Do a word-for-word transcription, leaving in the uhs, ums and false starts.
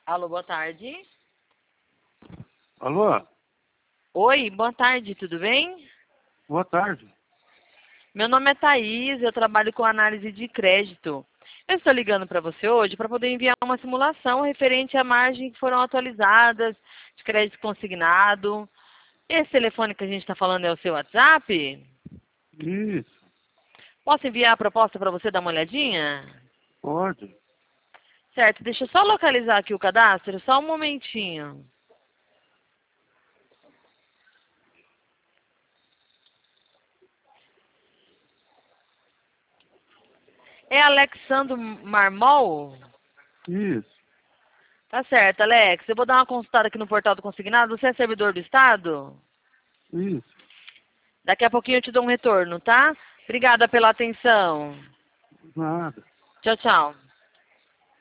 Alô, boa tarde. Alô? Oi, boa tarde, tudo bem? Boa tarde. Meu nome é Thaís, eu trabalho com análise de crédito. Eu estou ligando para você hoje para poder enviar uma simulação referente à margem que foram atualizadas de crédito consignado. Esse telefone que a gente está falando é o seu WhatsApp? Isso, Posso enviar a proposta para você dar uma olhadinha? pode. Certo, deixa eu só localizar aqui o cadastro, só um momentinho. É Alexandro Marmol? Isso, Tá certo, Alex. Eu vou dar uma consultada aqui no portal do consignado. Você é servidor do Estado? isso. Daqui a pouquinho eu te dou um retorno, tá? Obrigada pela atenção. Nada. Tchau, tchau.